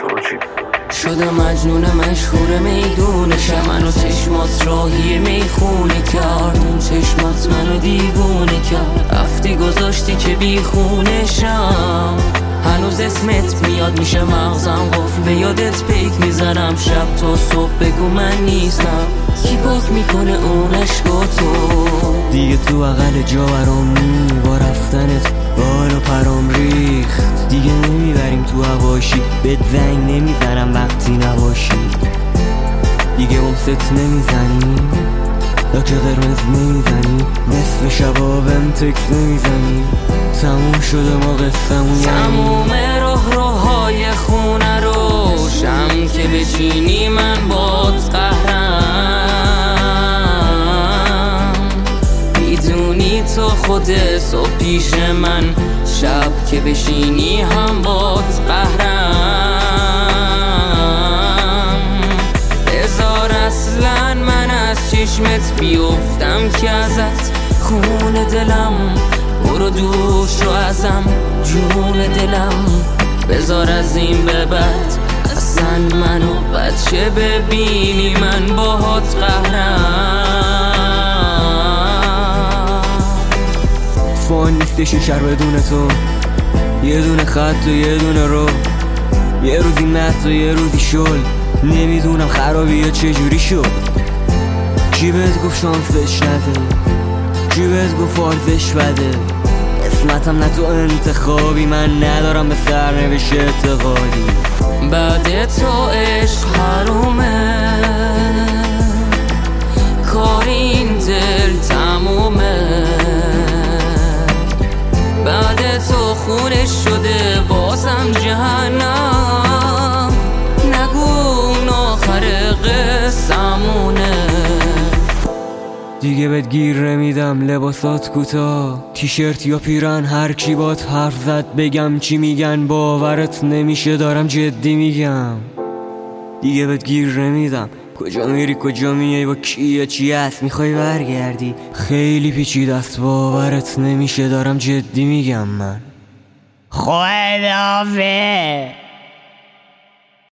شدم مجنون مشهور میدونشم، منو چشمات راهی میخونه کرد، اون چشمات منو دیوونه کرد. رفتی گذاشتی که بیخونشم، هنوز اسمت میاد میشه مغزم قفل، به یادت پیک میزنم شب تا صبح بگو من نیستم. کی پاک میکنه اون عشقاتو؟ دیگه تو اقل جا برام نی، با رفتنت بالا پرام ریخت. دیگه نمیبریم تو هواشی، بهت زنگ نمیزنم وقتی نباشی. دیگه امست نمیزنی، لاک قرمز نمیزنی، نصف شبابم تکس نمیزنی. تموم شده ما قصه‌مون، تموم راههای خونه رو شم که بچینی من بات قهرم. میدونی تو خود صبح پیش من، شب که بشینی هم بات قهرم. بذار اصلا من از چشمت بیفتم که ازت خون دلم، برو دور شو ازم جون دلم. بذار از این به بعد اصلا منو بچه ببینی، من باهات قهرم. فان نیستش شهر بدون تو، یه دونه خط و یه دونه رو، یه روزی مست و یه روزی شل. نمیدونم خرابی یا چجوری شد. کی بهت گفت شانسش نده، کی بهت گفت آرزش بده. اسمتم نه تو انتخابی، من ندارم به سرنوشت اعتقادی. بعد تو عشق حرومه، کار این دل تمومه. بعد تو خونش شده بازم جهنم، نگو اون آخر قصه‌مونه. دیگه بهت گیر نمیدم، لباسات کوتاه، تیشرت یا پیرن، هر کی بات حرف زد بگم چی میگن باورت نمیشه دارم جدی میگم. دیگه بهت گیر نمیدم، کجا میری کجا میای با کیه چی هست میخوای برگردی. خیلی پیچیده است باورت نمیشه دارم جدی میگم من. خداحافظ.